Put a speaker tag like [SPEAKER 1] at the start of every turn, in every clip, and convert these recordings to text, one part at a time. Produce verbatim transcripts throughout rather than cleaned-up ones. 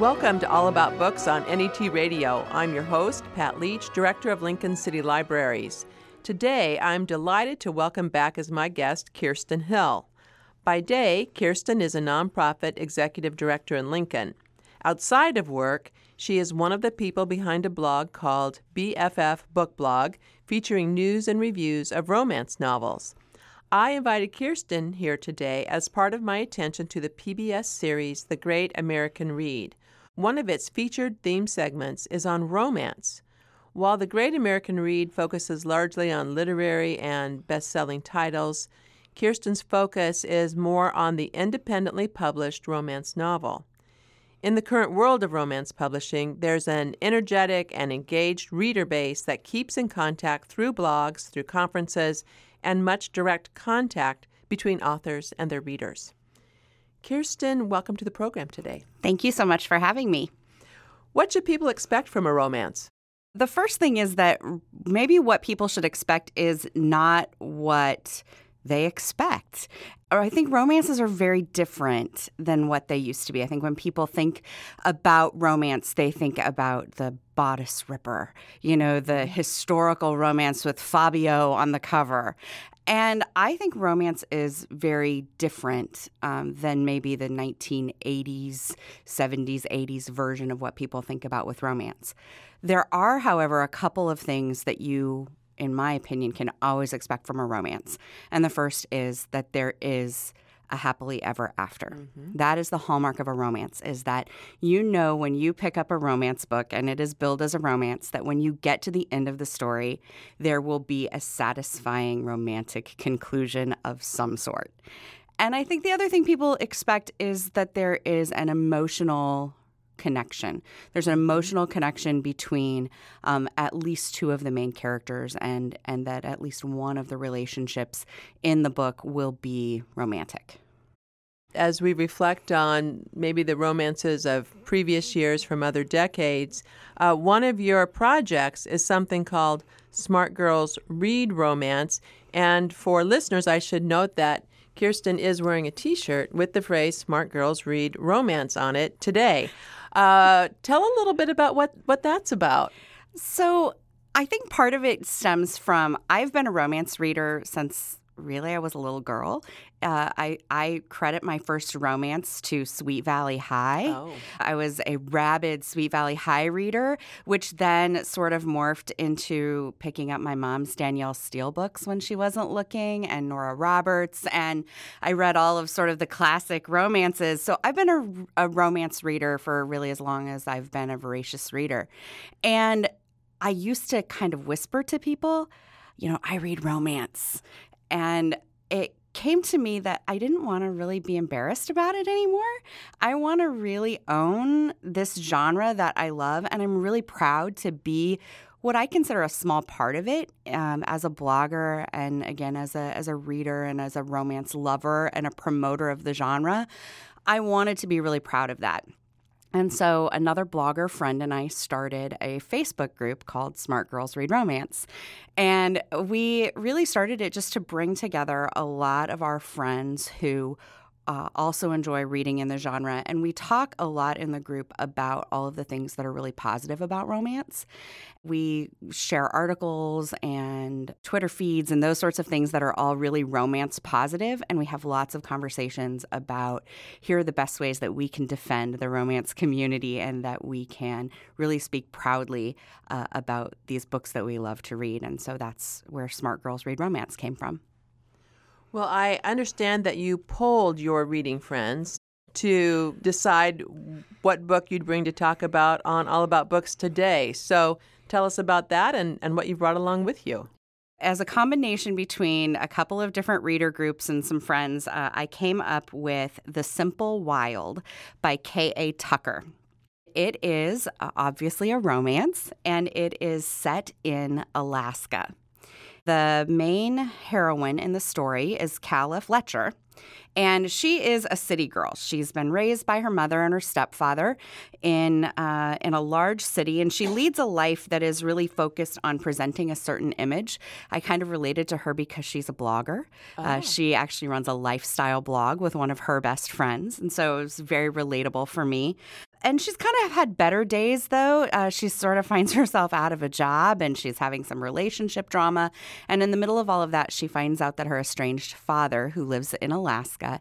[SPEAKER 1] Welcome to All About Books on N E T Radio. I'm your host, Pat Leach, Director of Lincoln City Libraries. Today, I'm delighted to welcome back as my guest, Kirsten Hill. By day, Kirsten is a nonprofit executive director in Lincoln. Outside of work, she is one of the people behind a blog called B F F Book Blog, featuring news and reviews of romance novels. I invited Kirsten here today as part of my attention to the P B S series The Great American Read. One of its featured theme segments is on romance. While The Great American Read focuses largely on literary and best-selling titles, Kirsten's focus is more on the independently published romance novel. In the current world of romance publishing, there's an energetic and engaged reader base that keeps in contact through blogs, through conferences, and much direct contact between authors and their readers. Kirsten, welcome to the program today.
[SPEAKER 2] Thank you so much for having me.
[SPEAKER 1] What should people expect from a romance?
[SPEAKER 2] The first thing is that maybe what people should expect is not what they expect. Or I think romances are very different than what they used to be. I think when people think about romance, they think about the bodice ripper, you know, the historical romance with Fabio on the cover. And I think romance is very different um, than maybe the nineteen eighties, seventies, eighties version of what people think about with romance. There are, however, a couple of things that you, in my opinion, can always expect from a romance. And the first is that there is a happily ever after. Mm-hmm. That is the hallmark of a romance, is that you know when you pick up a romance book and it is billed as a romance, that when you get to the end of the story, there will be a satisfying romantic conclusion of some sort. And I think the other thing people expect is that there is an emotional connection. There's an emotional connection between um, at least two of the main characters, and and that at least one of the relationships in the book will be romantic.
[SPEAKER 1] As we reflect on maybe the romances of previous years from other decades, uh, one of your projects is something called Smart Girls Read Romance. And for listeners, I should note that Kirsten is wearing a T-shirt with the phrase Smart Girls Read Romance on it today. Uh, tell a little bit about what, what that's about.
[SPEAKER 2] So I think part of it stems from, I've been a romance reader since really I was a little girl. Uh, I, I credit my first romance to Sweet Valley High. Oh. I was a rabid Sweet Valley High reader, which then sort of morphed into picking up my mom's Danielle Steele books when she wasn't looking, and Nora Roberts. And I read all of sort of the classic romances. So I've been a, a romance reader for really as long as I've been a voracious reader. And I used to kind of whisper to people, you know, I read romance. And it came to me that I didn't want to really be embarrassed about it anymore. I want to really own this genre that I love, and I'm really proud to be what I consider a small part of it um, as a blogger, and again, as a as a reader and as a romance lover and a promoter of the genre. I wanted to be really proud of that. And so another blogger friend and I started a Facebook group called Smart Girls Read Romance. And we really started it just to bring together a lot of our friends who uh, also enjoy reading in the genre. And we talk a lot in the group about all of the things that are really positive about romance. We share articles and Twitter feeds and those sorts of things that are all really romance positive. And we have lots of conversations about here are the best ways that we can defend the romance community and that we can really speak proudly uh, about these books that we love to read. And so that's where Smart Girls Read Romance came from.
[SPEAKER 1] Well, I understand that you polled your reading friends to decide what book you'd bring to talk about on All About Books today. So tell us about that and, and what you brought along with you.
[SPEAKER 2] As a combination between a couple of different reader groups and some friends, uh, I came up with The Simple Wild by K A Tucker. It is uh, obviously a romance, and it is set in Alaska. The main heroine in the story is Calla Fletcher, and she is a city girl. She's been raised by her mother and her stepfather in uh, in a large city, and she leads a life that is really focused on presenting a certain image. I kind of related to her because she's a blogger. Oh. Uh, she actually runs a lifestyle blog with one of her best friends, and so it was very relatable for me. and she's kind of had better days, though. Uh, she sort of finds herself out of a job, and she's having some relationship drama. And in the middle of all of that, she finds out that her estranged father, who lives in Alaska,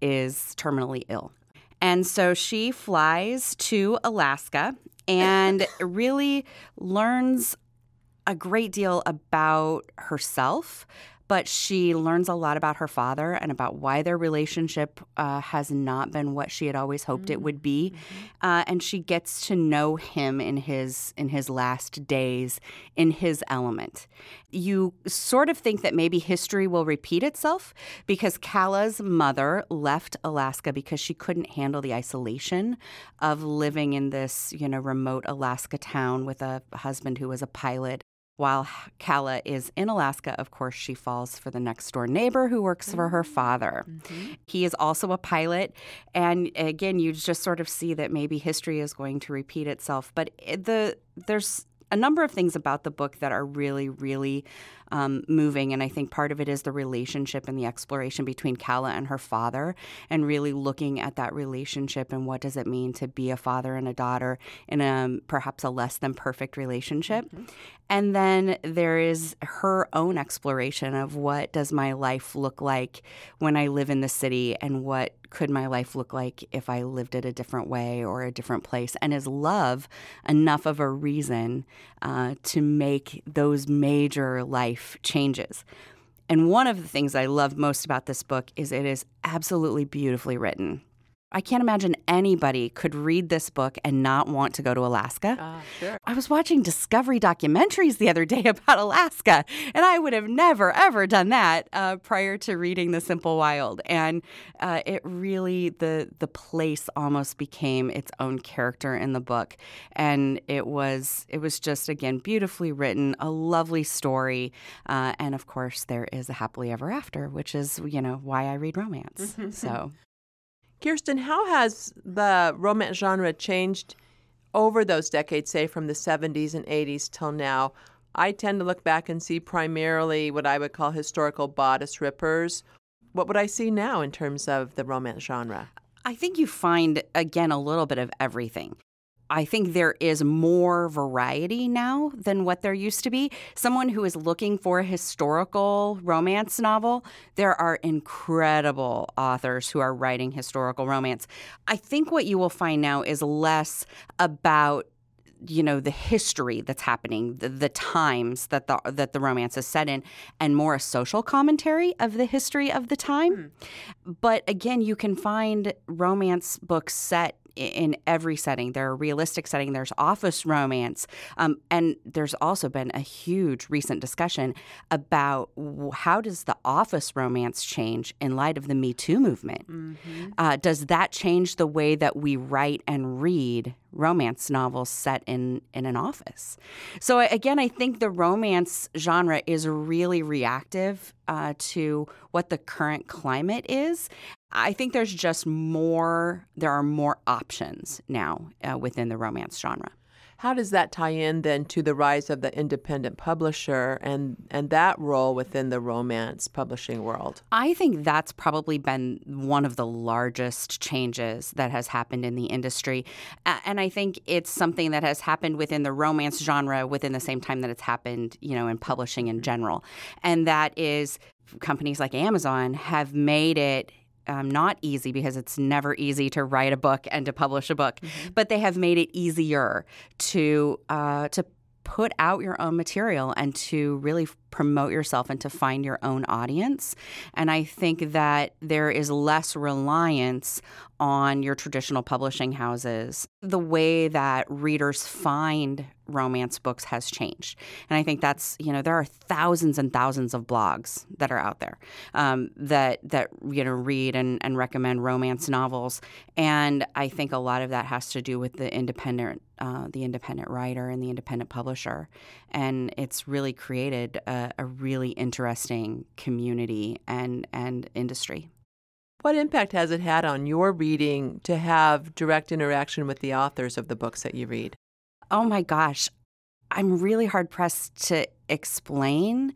[SPEAKER 2] is terminally ill. And so she flies to Alaska and really learns a great deal about herself, but she learns a lot about her father and about why their relationship uh, has not been what she had always hoped mm-hmm. it would be. Mm-hmm. Uh, and she gets to know him in his in his last days, in his element. You sort of think that maybe history will repeat itself because Calla's mother left Alaska because she couldn't handle the isolation of living in this, you know, remote Alaska town with a husband who was a pilot. While Calla is in Alaska, of course, she falls for the next-door neighbor who works mm-hmm. for her father. Mm-hmm. He is also a pilot. And again, you just sort of see that maybe history is going to repeat itself. But the there's a number of things about the book that are really, really um, moving. And I think part of it is the relationship and the exploration between Calla and her father, and really looking at that relationship and what does it mean to be a father and a daughter in a perhaps a less than perfect relationship. Mm-hmm. And then there is her own exploration of what does my life look like when I live in the city, and what could my life look like if I lived it a different way or a different place? And is love enough of a reason uh, to make those major life changes? And one of the things I love most about this book is it is absolutely beautifully written. I can't imagine anybody could read this book and not want to go to Alaska.
[SPEAKER 1] Uh, sure.
[SPEAKER 2] I was watching Discovery documentaries the other day about Alaska, and I would have never, ever done that uh, prior to reading The Simple Wild. And uh, it really, the the place almost became its own character in the book. And it was, it was just, again, beautifully written, a lovely story. Uh, and, of course, there is a happily ever after, which is, you know, why I read romance. So...
[SPEAKER 1] Kirsten, how has the romance genre changed over those decades, say from the seventies and eighties till now? I tend to look back and see primarily what I would call historical bodice rippers. What would I see now in terms of the romance genre?
[SPEAKER 2] I think you find, again, a little bit of everything. I think there is more variety now than what there used to be. Someone who is looking for a historical romance novel, there are incredible authors who are writing historical romance. I think what you will find now is less about, you know, the history that's happening, the, the times that the that the romance is set in, and more a social commentary of the history of the time. Mm. But again, you can find romance books set in every setting. There are realistic setting. There's office romance. Um, and there's also been a huge recent discussion about how does the office romance change in light of the Me Too movement? Mm-hmm. Uh, does that change the way that we write and read romance novels set in, in an office? So again, I think the romance genre is really reactive uh, to what the current climate is. I think there's just more, there are more options now uh, within the romance genre.
[SPEAKER 1] How does that tie in then to the rise of the independent publisher and, and that role within the romance publishing world?
[SPEAKER 2] I think that's probably been one of the largest changes that has happened in the industry. Uh, and I think it's something that has happened within the romance genre within the same time that it's happened, you know, in publishing in general. And that is companies like Amazon have made it Um, not easy, because it's never easy to write a book and to publish a book, mm-hmm. but they have made it easier to uh, to put out your own material and to really promote yourself and to find your own audience. And I think that there is less reliance on your traditional publishing houses. The way that readers find romance books has changed. And I think that's, you know, there are thousands and thousands of blogs that are out there um, that, that, you know, read and, and recommend romance novels. And I think a lot of that has to do with the independent, uh, the independent writer and the independent publisher. And it's really created a, a really interesting community and, and industry.
[SPEAKER 1] What impact has it had on your reading to have direct interaction with the authors of the books that you read?
[SPEAKER 2] Oh my gosh, I'm really hard pressed to explain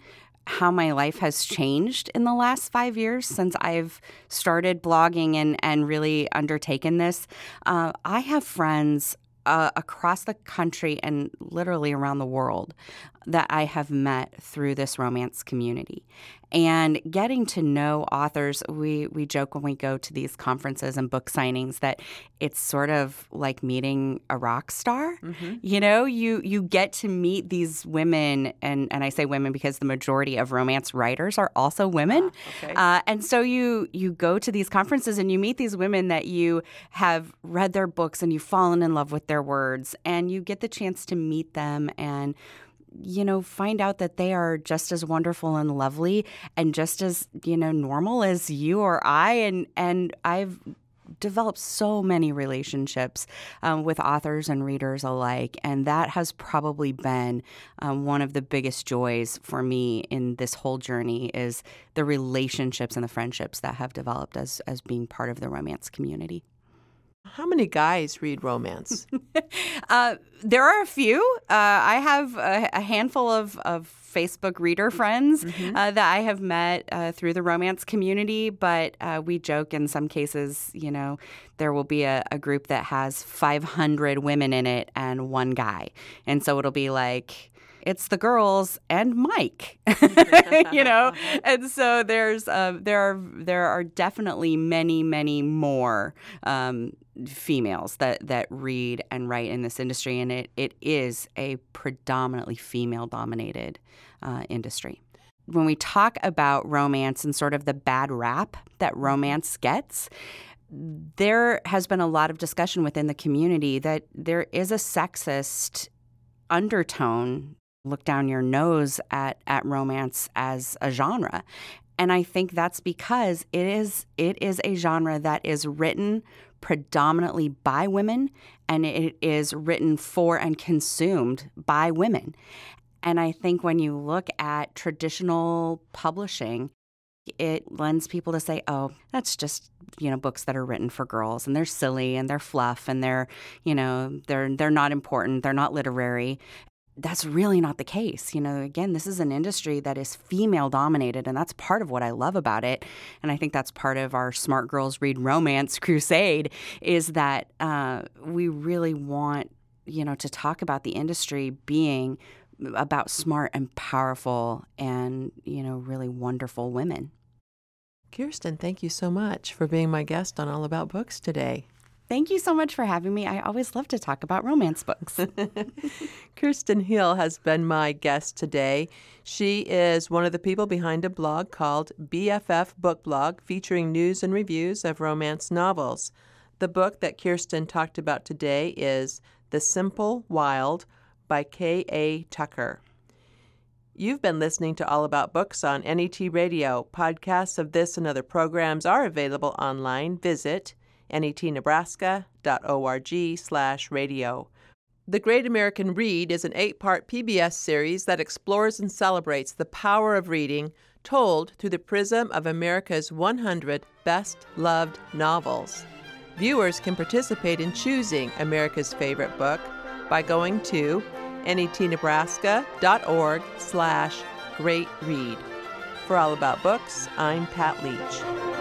[SPEAKER 2] how my life has changed in the last five years since I've started blogging and, and really undertaken this. Uh, I have friends uh, across the country and literally around the world that I have met through this romance community. And getting to know authors, we, we joke when we go to these conferences and book signings that it's sort of like meeting a rock star. Mm-hmm. You know, you you get to meet these women, and, and I say women because the majority of romance writers are also women.
[SPEAKER 1] Ah, okay.
[SPEAKER 2] uh, and so you you go to these conferences and you meet these women that you have read their books and you've fallen in love with their words, and you get the chance to meet them and you know, find out that they are just as wonderful and lovely and just as, you know, normal as you or I. And, and I've developed so many relationships um, with authors and readers alike. And that has probably been um, one of the biggest joys for me in this whole journey is the relationships and the friendships that have developed as, as being part of the romance community.
[SPEAKER 1] How many guys read romance?
[SPEAKER 2] uh, there are a few. Uh, I have a, a handful of, of Facebook reader friends mm-hmm. uh, that I have met uh, through the romance community, but uh, we joke in some cases, you know, there will be a, a group that has five hundred women in it and one guy. And so it'll be like, it's the girls and Mike, you know, and so there's uh, there are there are definitely many many more um, females that that read and write in this industry, and it it is a predominantly female dominated uh, industry. When we talk about romance and sort of the bad rap that romance gets, there has been a lot of discussion within the community that there is a sexist undertone. Look down your nose at, at romance as a genre. And I think that's because it is it is a genre that is written predominantly by women, and it is written for and consumed by women. And I think when you look at traditional publishing, it lends people to say, oh, that's just, you know, books that are written for girls, and they're silly and they're fluff and they're, you know, they're they're not important, they're not literary. That's really not the case. You know, again, this is an industry that is female dominated, and that's part of what I love about it. And I think that's part of our Smart Girls Read Romance crusade is that uh, we really want, you know, to talk about the industry being about smart and powerful and, you know, really wonderful women.
[SPEAKER 1] Kirsten, thank you so much for being my guest on All About Books today.
[SPEAKER 2] Thank you so much for having me. I always love to talk about romance books.
[SPEAKER 1] Kirsten Hill has been my guest today. She is one of the people behind a blog called B F F Book Blog, featuring news and reviews of romance novels. The book that Kirsten talked about today is The Simple Wild by K A Tucker. You've been listening to All About Books on N E T Radio. Podcasts of this and other programs are available online. Visit netnebraska.org slash radio. The Great American Read is an eight-part P B S series that explores and celebrates the power of reading, told through the prism of America's one hundred best-loved novels. Viewers can participate in choosing America's favorite book by going to netnebraska.org slash great read. For All About Books, I'm Pat Leach.